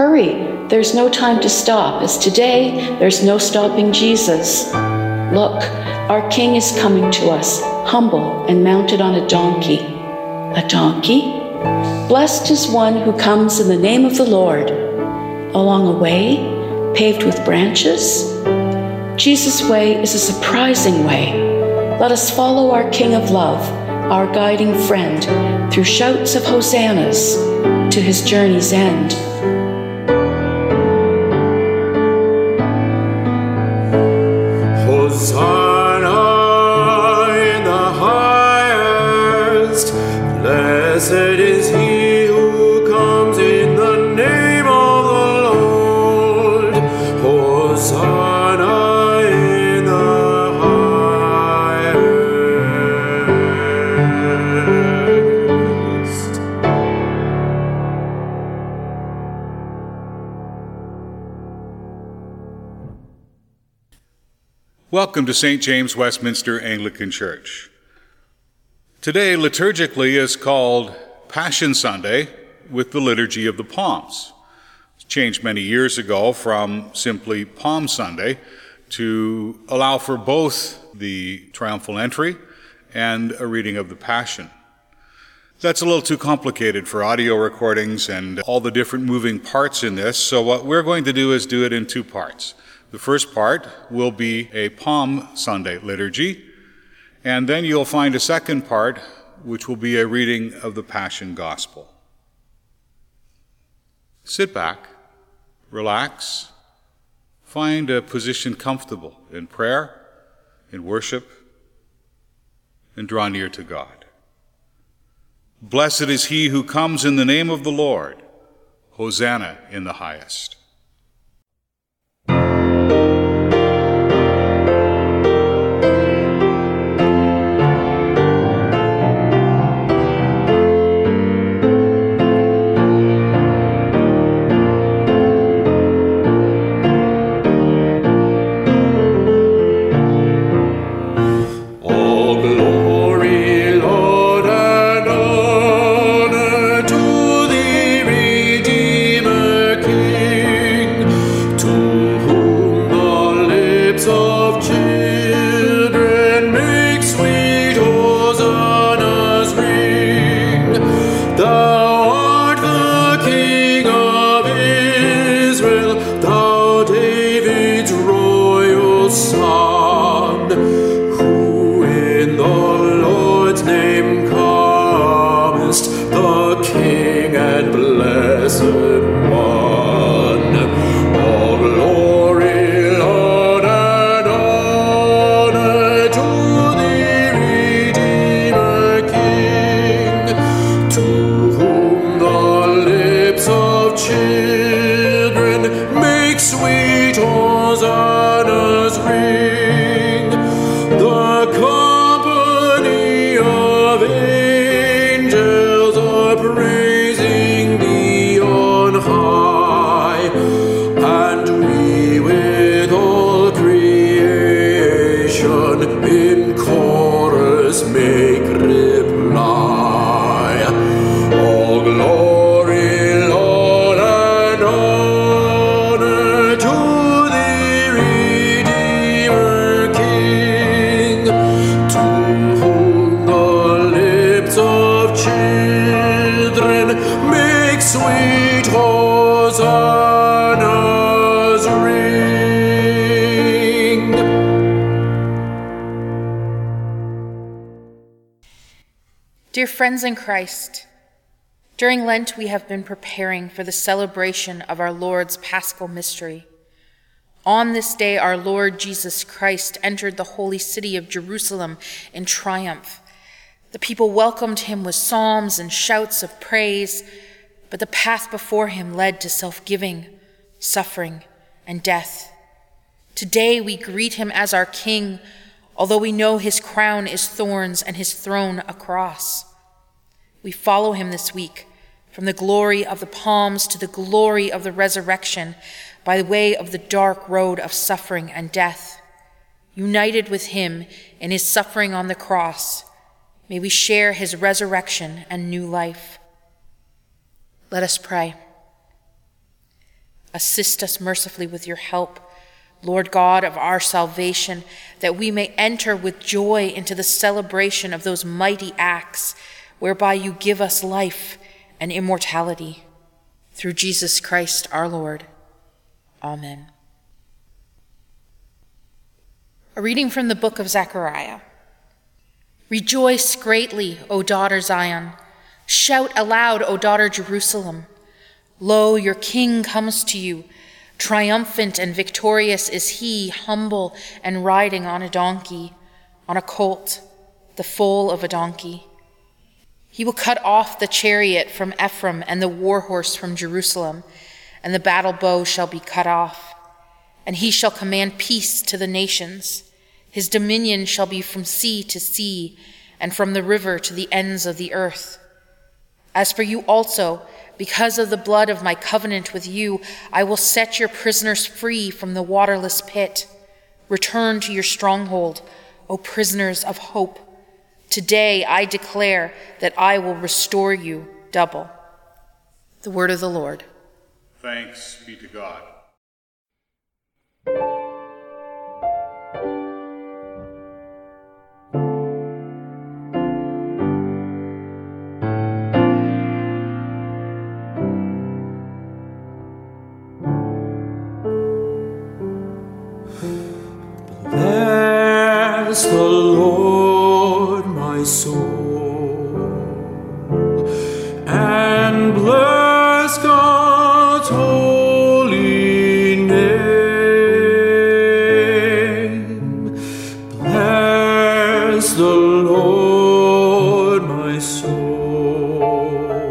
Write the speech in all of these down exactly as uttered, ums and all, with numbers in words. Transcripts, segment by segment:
hurry. There's no time to stop, as today there's no stopping Jesus. Look, our King is coming to us, humble and mounted on a donkey. A donkey? Blessed is one who comes in the name of the Lord. Along a way, paved with branches? Jesus' way is a surprising way. Let us follow our King of love, our guiding friend, through shouts of hosannas to his journey's end. Hosanna in the highest, blessed is he who comes in the name of the Lord. Hosanna in the highest. Welcome to Saint James Westminster Anglican Church. Today, liturgically, is called Passion Sunday with the Liturgy of the Palms. It's changed many years ago from simply Palm Sunday to allow for both the triumphal entry and a reading of the Passion. That's a little too complicated for audio recordings and all the different moving parts in this, so what we're going to do is do it in two parts. The first part will be a Palm Sunday liturgy, and then you'll find a second part, which will be a reading of the Passion Gospel. Sit back, relax, find a position comfortable in prayer, in worship, and draw near to God. Blessed is he who comes in the name of the Lord. Hosanna in the highest. Dear friends in Christ, during Lent we have been preparing for the celebration of our Lord's Paschal Mystery. On this day, our Lord Jesus Christ entered the holy city of Jerusalem in triumph. The people welcomed him with psalms and shouts of praise, but the path before him led to self-giving, suffering, and death. Today we greet him as our King, although we know his crown is thorns and his throne a cross. We follow him this week from the glory of the palms to the glory of the resurrection by way of the dark road of suffering and death. United with him in his suffering on the cross, may we share his resurrection and new life. Let us pray. Assist us mercifully with your help, Lord God of our salvation, that we may enter with joy into the celebration of those mighty acts whereby you give us life and immortality. Through Jesus Christ our Lord. Amen. A reading from the book of Zechariah. Rejoice greatly, O daughter Zion. Shout aloud, O daughter Jerusalem. Lo, your king comes to you. Triumphant and victorious is he, humble and riding on a donkey, on a colt, the foal of a donkey. He will cut off the chariot from Ephraim and the war horse from Jerusalem, and the battle bow shall be cut off. And he shall command peace to the nations. His dominion shall be from sea to sea, and from the river to the ends of the earth. As for you also, because of the blood of my covenant with you, I will set your prisoners free from the waterless pit. Return to your stronghold, O prisoners of hope. Today I declare that I will restore you double. The word of the Lord. Thanks be to God. Bless the Lord, my soul, and bless God's holy name. Bless the Lord, my soul,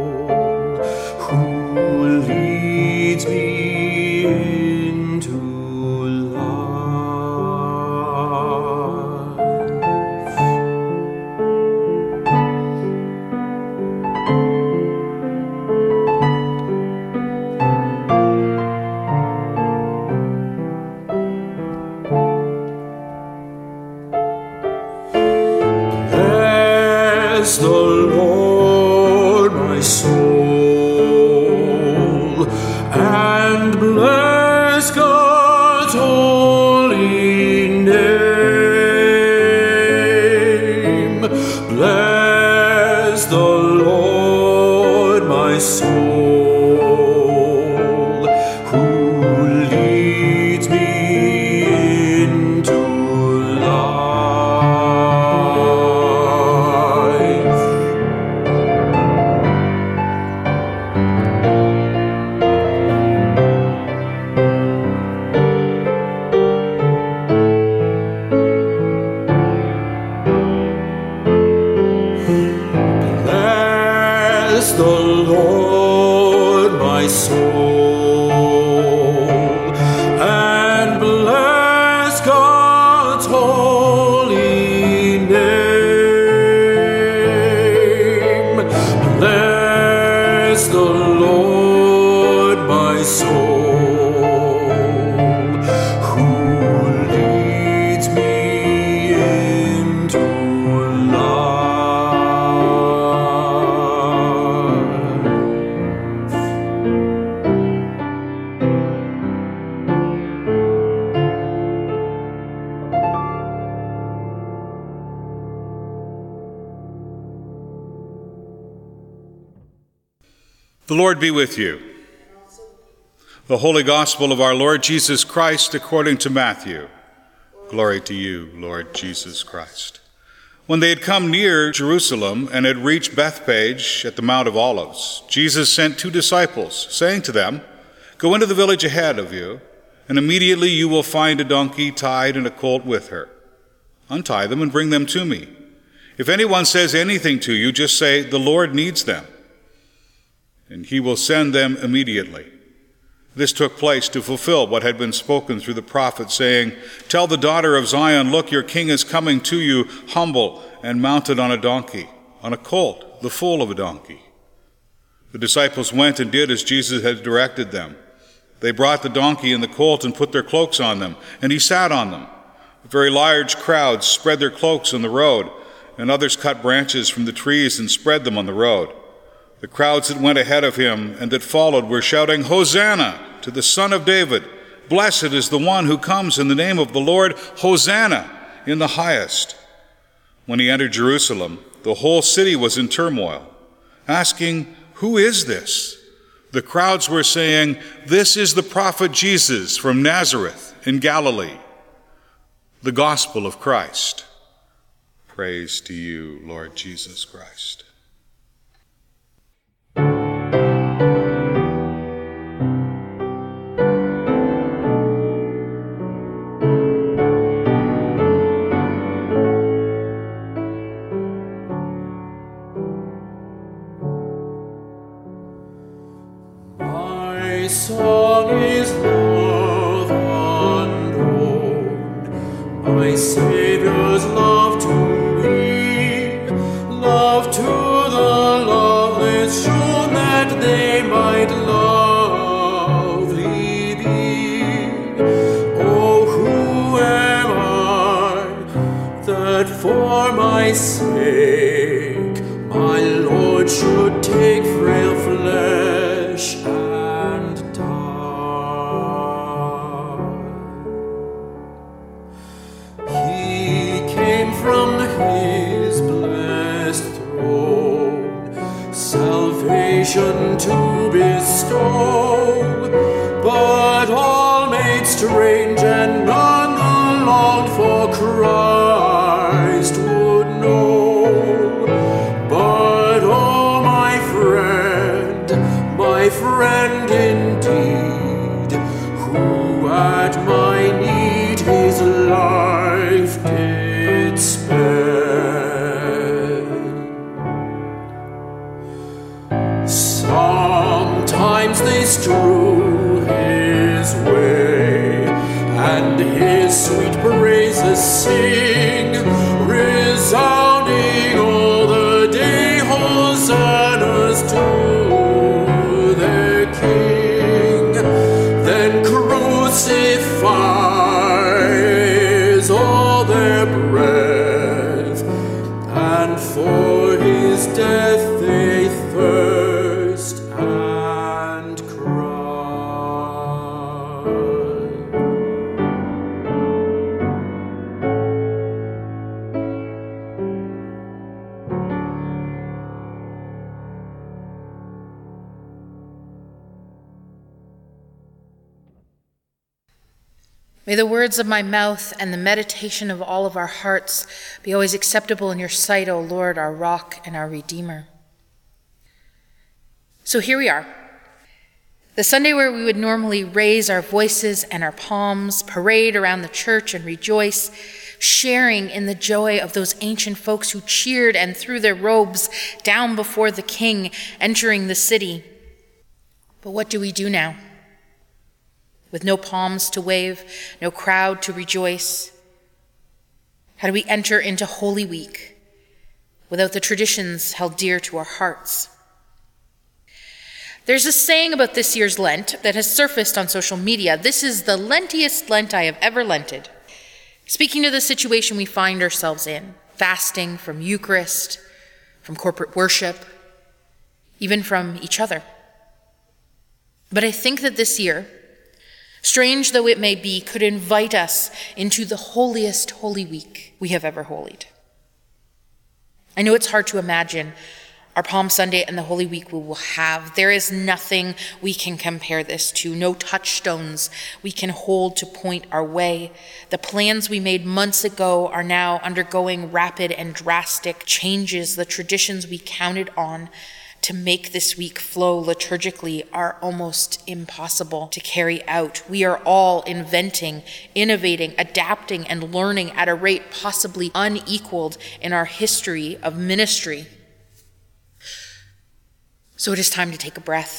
who leads me into Bless the Lord, my soul, and bless God's holy name. Bless the Lord, my soul, who leads me into Bless the Lord, my soul, and bless God's holy name. Bless the Lord, my soul, who leads me into life. The Lord be with you. The Holy Gospel of our Lord Jesus Christ according to Matthew. Glory to you, Lord Jesus Christ. When they had come near Jerusalem and had reached Bethphage at the Mount of Olives, Jesus sent two disciples, saying to them, "Go into the village ahead of you, and immediately you will find a donkey tied and a colt with her. Untie them and bring them to me. If anyone says anything to you, just say, 'The Lord needs them,' and he will send them immediately." This took place to fulfill what had been spoken through the prophet, saying, "Tell the daughter of Zion, look, your king is coming to you, humble and mounted on a donkey, on a colt, the foal of a donkey." The disciples went and did as Jesus had directed them. They brought the donkey and the colt and put their cloaks on them, and he sat on them. A very large crowd spread their cloaks on the road, and others cut branches from the trees and spread them on the road. The crowds that went ahead of him and that followed were shouting, "Hosanna! to the Son of David. Blessed is the one who comes in the name of the Lord. Hosanna in the highest." When he entered Jerusalem, the whole city was in turmoil, asking, "Who is this?" The crowds were saying, "This is the prophet Jesus from Nazareth in Galilee." The gospel of Christ. Praise to you, Lord Jesus Christ. My song is love unknown, my Savior's love to me, love to the loveless shown that they might lovely be. Oh, who am I that for my sake my Lord should take frail flesh and die? He came from his blessed throne salvation to bestow, but all made strange and none who longed for Christ would know. But oh, my friend, my friend indeed, who at my need his life did spend. Sometimes they strew his way, and his sweet praises sing, resounding all the day, hosannas to their King. Then crucifies all their breath, and for his death they thirst and cry. May the words of my mouth and the meditation of all of our hearts be always acceptable in your sight, O Lord, our rock and our Redeemer. So here we are, the Sunday where we would normally raise our voices and our palms, parade around the church and rejoice, sharing in the joy of those ancient folks who cheered and threw their robes down before the King entering the city. But what do we do now? With no palms to wave, no crowd to rejoice? How do we enter into Holy Week without the traditions held dear to our hearts? There's a saying about this year's Lent that has surfaced on social media. This is the lentiest Lent I have ever lented. Speaking to the situation we find ourselves in, fasting from Eucharist, from corporate worship, even from each other. But I think that this year, strange though it may be, could invite us into the holiest Holy Week we have ever holied. I know it's hard to imagine our Palm Sunday and the Holy Week we will have. There is nothing we can compare this to, no touchstones we can hold to point our way. The plans we made months ago are now undergoing rapid and drastic changes. The traditions we counted on to make this week flow liturgically are almost impossible to carry out. We are all inventing, innovating, adapting, and learning at a rate possibly unequaled in our history of ministry. So it is time to take a breath.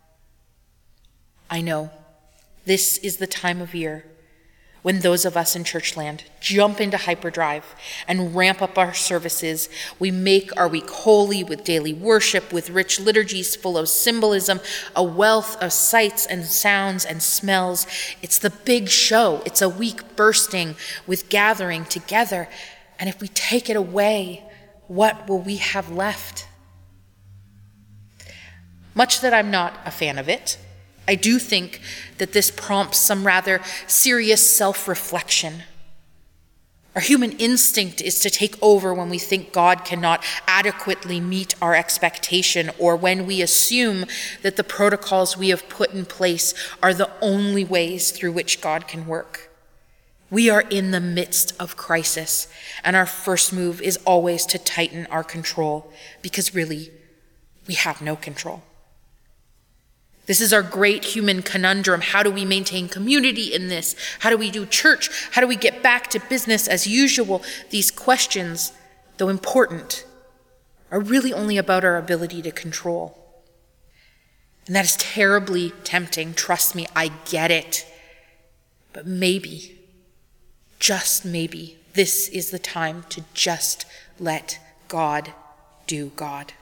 I know this is the time of year when those of us in Churchland jump into hyperdrive and ramp up our services. We make our week holy with daily worship, with rich liturgies full of symbolism, a wealth of sights and sounds and smells. It's the big show. It's a week bursting with gathering together. And if we take it away, what will we have left? Much that I'm not a fan of it, I do think that this prompts some rather serious self-reflection. Our human instinct is to take over when we think God cannot adequately meet our expectation, or when we assume that the protocols we have put in place are the only ways through which God can work. We are in the midst of crisis, and our first move is always to tighten our control, because really, we have no control. This is our great human conundrum. How do we maintain community in this? How do we do church? How do we get back to business as usual? These questions, though important, are really only about our ability to control. And that is terribly tempting. Trust me, I get it. But maybe, just maybe, this is the time to just let God do God.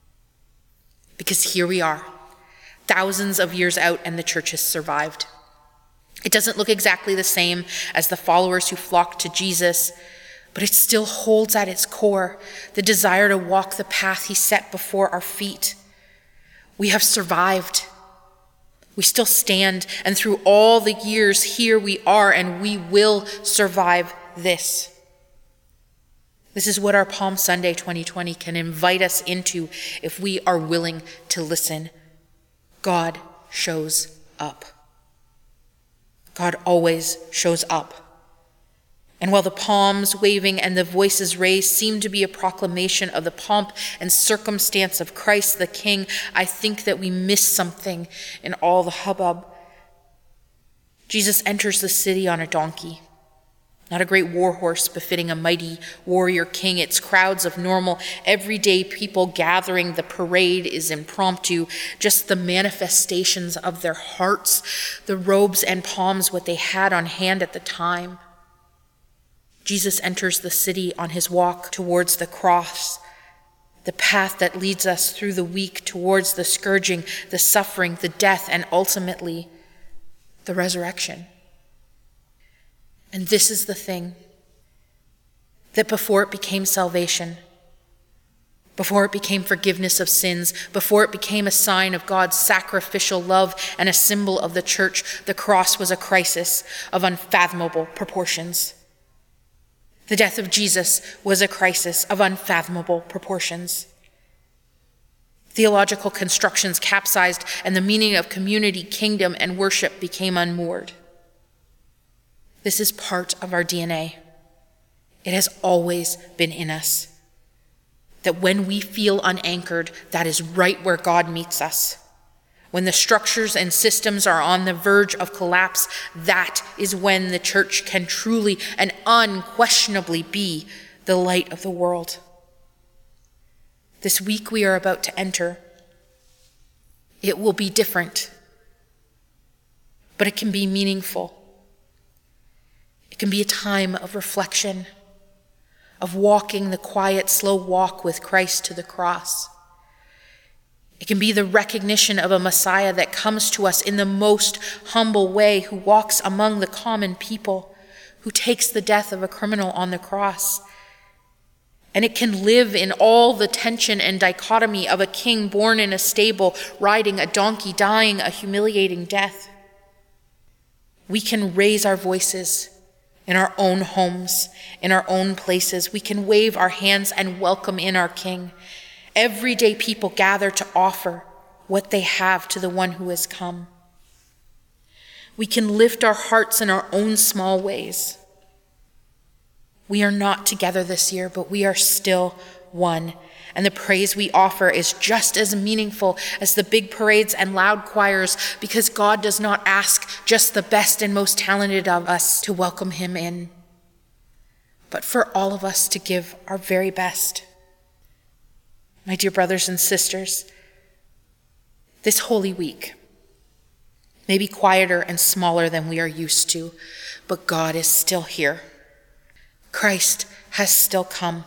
Because here we are, thousands of years out, and the church has survived. It doesn't look exactly the same as the followers who flocked to Jesus, but it still holds at its core the desire to walk the path he set before our feet. We have survived. We still stand, and through all the years, here we are, and we will survive this. This is what our Palm Sunday twenty twenty can invite us into if we are willing to listen. God shows up. God always shows up. And while the palms waving and the voices raised seem to be a proclamation of the pomp and circumstance of Christ the King, I think that we miss something in all the hubbub. Jesus enters the city on a donkey. Not a great war horse befitting a mighty warrior king. It's crowds of normal, everyday people gathering. The parade is impromptu, just the manifestations of their hearts, the robes and palms, what they had on hand at the time. Jesus enters the city on his walk towards the cross, the path that leads us through the week towards the scourging, the suffering, the death, and ultimately the resurrection. And this is the thing, that before it became salvation, before it became forgiveness of sins, before it became a sign of God's sacrificial love and a symbol of the church, the cross was a crisis of unfathomable proportions. The death of Jesus was a crisis of unfathomable proportions. Theological constructions capsized, and the meaning of community, kingdom, and worship became unmoored. This is part of our D N A. It has always been in us. That when we feel unanchored, that is right where God meets us. When the structures and systems are on the verge of collapse, that is when the church can truly and unquestionably be the light of the world. This week we are about to enter, it will be different, but it can be meaningful. It can be a time of reflection, of walking the quiet, slow walk with Christ to the cross. It can be the recognition of a Messiah that comes to us in the most humble way, who walks among the common people, who takes the death of a criminal on the cross. And it can live in all the tension and dichotomy of a king born in a stable, riding a donkey, dying a humiliating death. We can raise our voices in our own homes, in our own places. We can wave our hands and welcome in our King. Everyday people gather to offer what they have to the one who has come. We can lift our hearts in our own small ways. We are not together this year, but we are still one. And the praise we offer is just as meaningful as the big parades and loud choirs, because God does not ask just the best and most talented of us to welcome him in, but for all of us to give our very best. My dear brothers and sisters, this Holy Week may be quieter and smaller than we are used to, but God is still here. Christ has still come.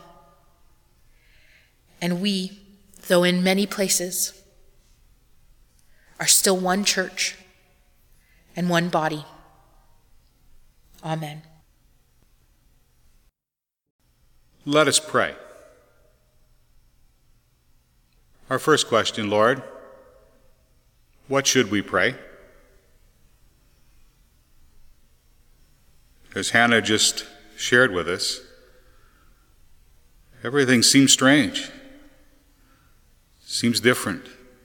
And we, though in many places, are still one church and one body. Amen. Let us pray. Our first question, Lord, what should we pray? as Hannah just shared with us, everything seems strange, seems different.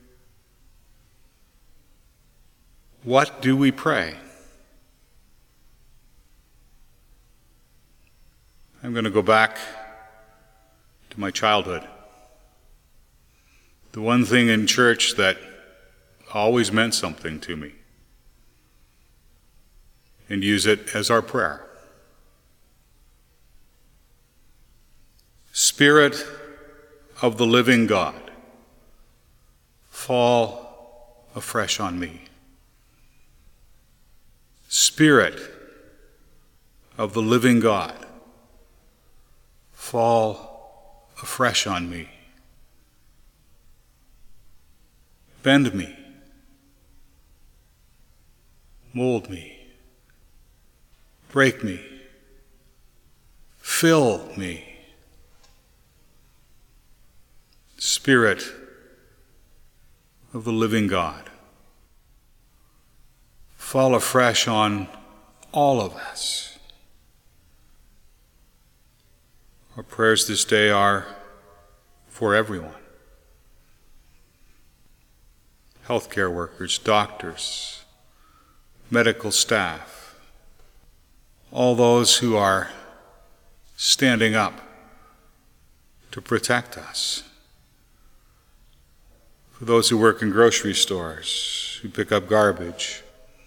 What do we pray? I'm going to go back to my childhood. The one thing in church that always meant something to me, and use it as our prayer. Spirit of the living God, fall afresh on me. Spirit of the living God, fall afresh on me. Bend me, mold me, break me, fill me. Spirit of the living God, fall afresh on all of us. Our prayers this day are for everyone. Healthcare workers, doctors, medical staff, all those who are standing up to protect us. For those who work in grocery stores, who pick up garbage,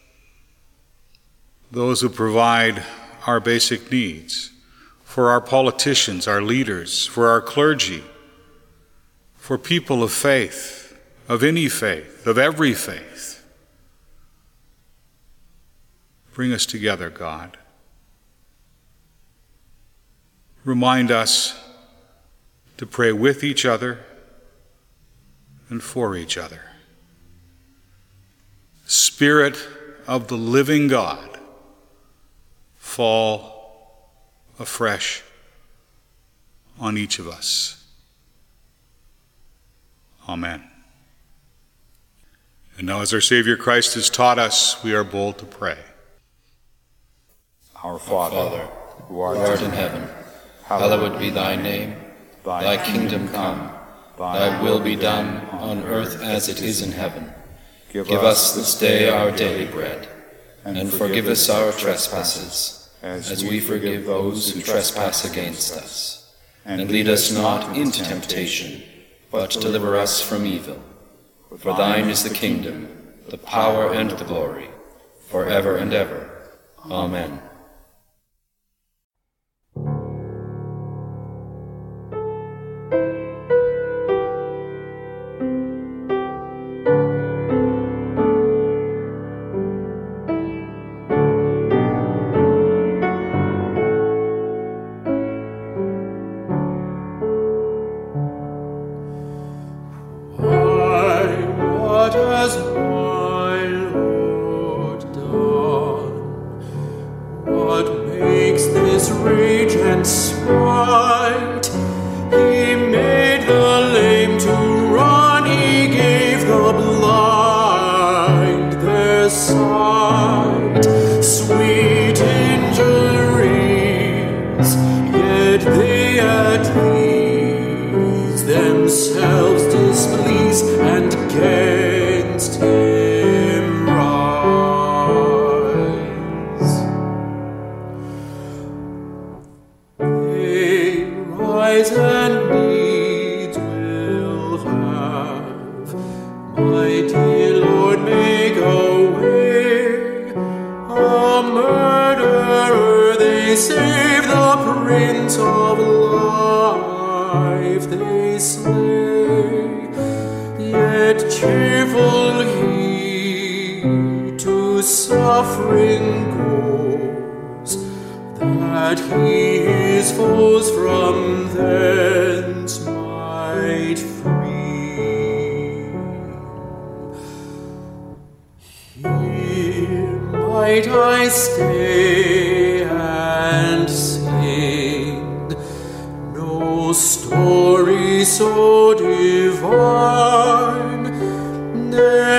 those who provide our basic needs, for our politicians, our leaders, for our clergy, for people of faith, of any faith, of every faith. Bring us together, God. Remind us to pray with each other and for each other. Spirit of the living God, fall afresh on each of us. Amen. And now, as our Savior Christ has taught us, we are bold to pray. Our Father, Our Father who art, who art in heaven, hallowed be thy name. Thy kingdom come, thy will be done on earth as it is in heaven. Give us this day our daily bread, and forgive us our trespasses, as we forgive those who trespass against us. And lead us not into temptation, but deliver us from evil. For thine is the kingdom, the power, and the glory, forever and ever. Amen.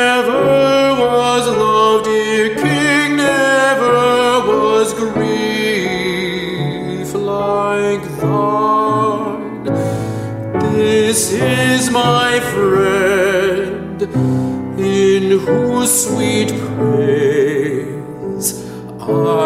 Never was loved, dear King, never was grieved. This is my friend, in whose sweet praise I